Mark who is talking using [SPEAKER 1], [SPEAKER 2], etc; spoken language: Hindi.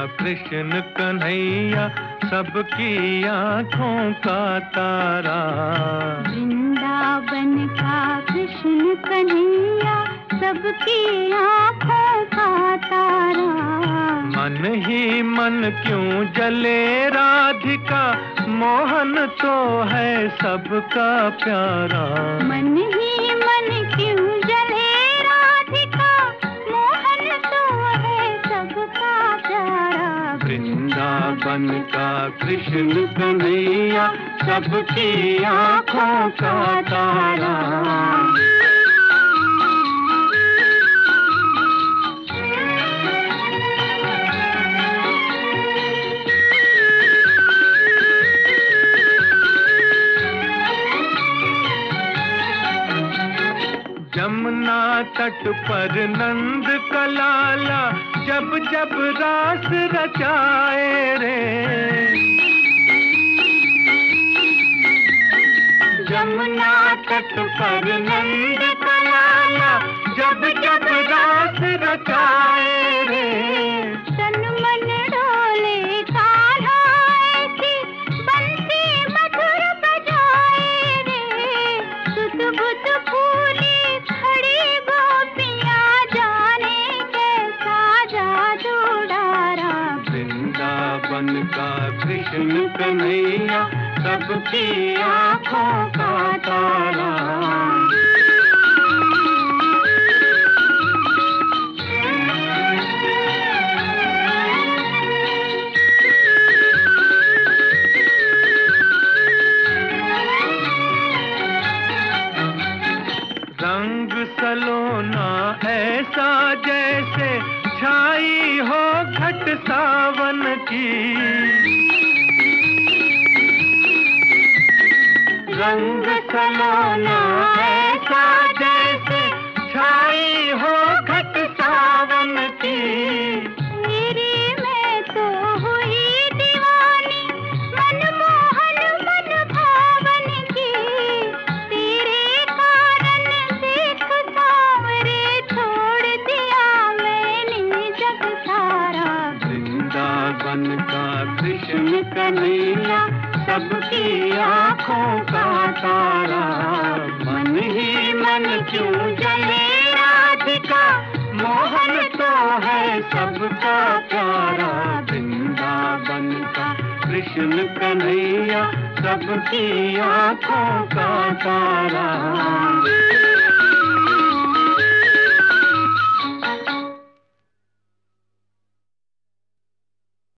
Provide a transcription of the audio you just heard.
[SPEAKER 1] कृष्ण कन्हैया सबकी आँखों का तारा।
[SPEAKER 2] वृंदावन का कृष्ण कन्हैया सबकी आँखों का तारा।
[SPEAKER 1] मन ही मन क्यों जले राधिका, मोहन तो है सबका प्यारा।
[SPEAKER 2] मन ही मन क्यों जले राधिका, मोहन तो है सबका प्यारा।
[SPEAKER 1] वृंदावन का कृष्ण कन्हैया सबकी आँखों का तारा। यमुना तट पर नंद का लाला जब जब रास रचाए रे। यमुना तट पर नंद का लाला जब जब रास रचाए रे।
[SPEAKER 2] तन मन डोले कान्हा ऐसी बंसी मधुर बजाए रे। सुध बुध फूली खड़ी गोपियाँ जाने कैसा जादू डारा।
[SPEAKER 1] वृंदावन का कृष्ण कन्हैया सबकी आँखों का तारा। रंग सलोना ऐसा जैसे छाई हो घट सावन की। रंग सलोना ऐसा जैसे छाई हो घट सावन की।
[SPEAKER 2] तेरी मैं तो हुई दीवानी, मनमोहन मन भावन की। तेरे कारण देख सांवरे छोड़ दिया मैंने जग सारा।
[SPEAKER 1] वृंदावन का कृष्ण कन्हैया सबकी आँखों का तारा। मन ही मन क्यों जले राधिका, मोहन तो है सबका प्यारा। वृंदावन का कृष्ण कन्हैया सबकी आँखों का तारा।